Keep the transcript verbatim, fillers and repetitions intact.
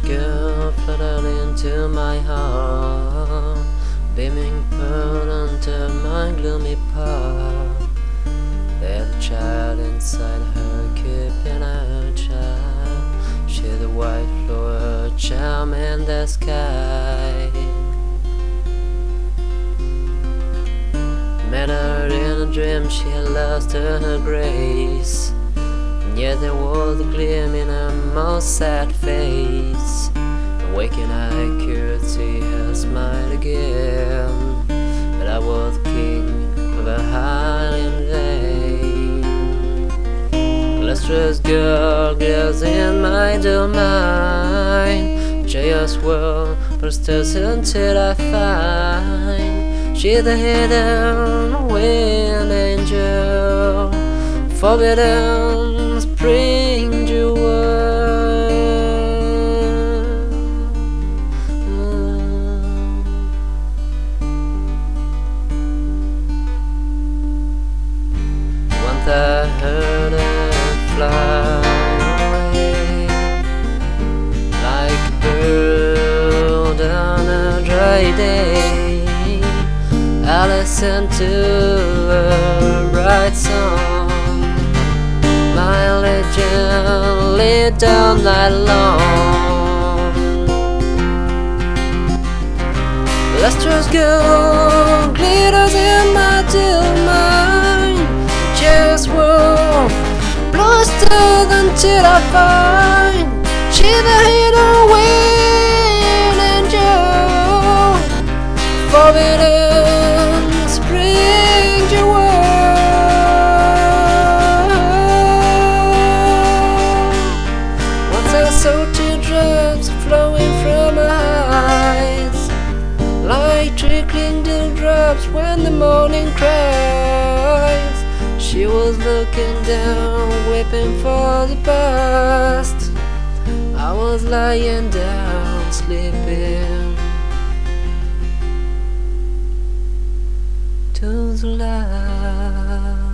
strange girl fluttered into my heart, beaming pearl under my gloomy path. There's a child inside her, keeping her child. She's the white flower charm in the sky. Met her in a dream, she lost her grace, and yet there was a gleam in her most sad face. Waking I could see her smile again, but I was king of a Highland vein. Lustrous girl glows in my domain, joyous world bursts until I find she's the hidden wind angel, forbidden spring jewel. Once I heard her fly away like a bird on a dry day. I listened to her bright song, smiling gently down night long. Lustrous gold glitters in my dim mind, just will bluster until I find she's the hidden wind angel, forbidden spring jewel. Once I saw teardrops flowing from her eyes, like trickling dewdrops when the morning cries. She was looking down, weeping for the past. I was lying down, sleeping to the last.